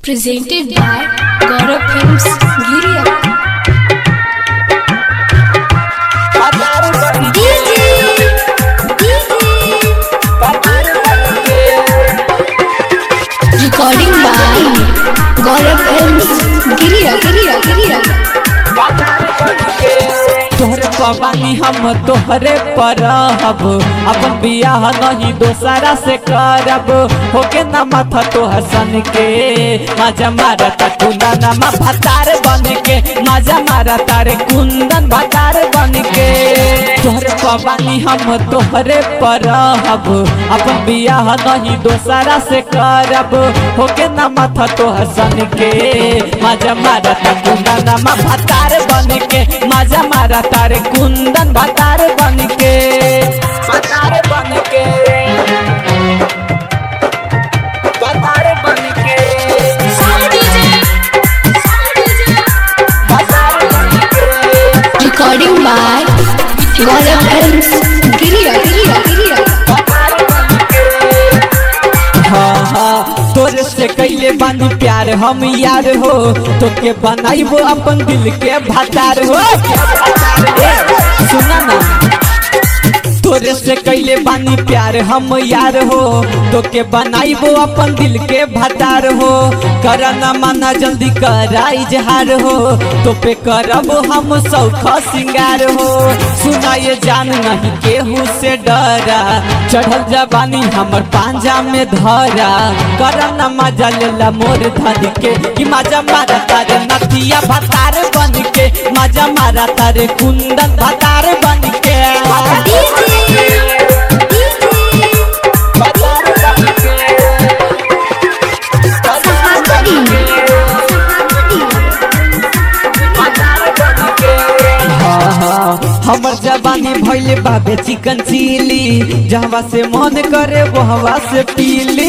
Presented by Gaurav Films, Giria. Recording by Gaurav Films, Giria. तोहरे पवानी हम तोहरे पर अपन बियाह नहीं दोसरा से करब होके ना माथा तोहर सन के मजा मारा कुंदन भतार बन के मजा मारा तारे कुंदन भतार बन के तोहरे पवानी हम तोहरे पर अपन बियाह नहीं दोसरा से करब होके ना माथा तोहर सन के मजा मारा कुंदन भतार बन के मजा मारा तारे कुंदन भतार बन के भतार बन के भतार बन के भतार बन के Recording by Gaurav Films, Giria. हाँ हाँ तोरे से कैले बानी प्यार हम यार हो तोके बनाइबो अपन दिल के भतार हो सुना ना तोरे से कैले बानी प्यार हम यार हो तोके बनाइबो अपन दिल के भतार हो करना माना जल्दी करा इजहार हो तो पे करब हम सौखा सिंगार हो सुना ये जान नहीं केहू से डरा चढ़ल जवानी हमर पांजा में धरा करना मजा लेला मोर धन के कि मजा मारा तारे नथिया भतार बन के मजा मारा तारे कुंदन भतार बन के हमर जवानी भइले बाबे चिकन चिली जहवा से मन करे वहवा से पीली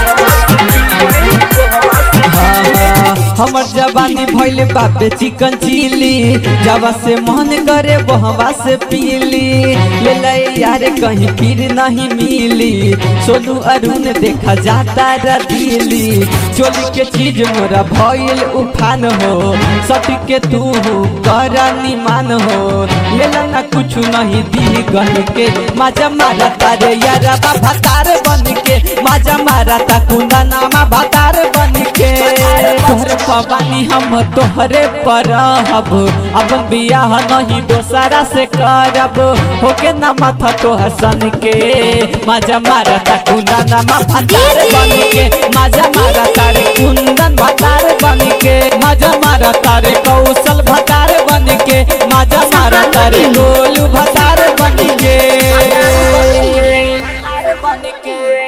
हमर जवानी भइले बाबे चिकन चिली जहवा से मन करे वहवा से पीली ले ले यार कहीं फिर नहीं मिली सोनू अरुण देखा जाता रदीली चोली के चीज मोरा भइल उफान हो सटी के तू कर निमान हो लेला ना कुछ नहीं दी गन के मजा मारा तारे यारा भतार बन के मजा मारा ता कुंदनामा भतार बन के तोहरे पवानी हम तोहरे पर अब बियाह नहीं दोसरा से करब होके ना माथा तोहर सन के मजा मारा ता कुंदनामा भतार बन के मजा मारा तारे कुंदन भतार बन के मजा मारा तारे कौशल भतार बन के मजा मारा तारे गोलू भतार बन के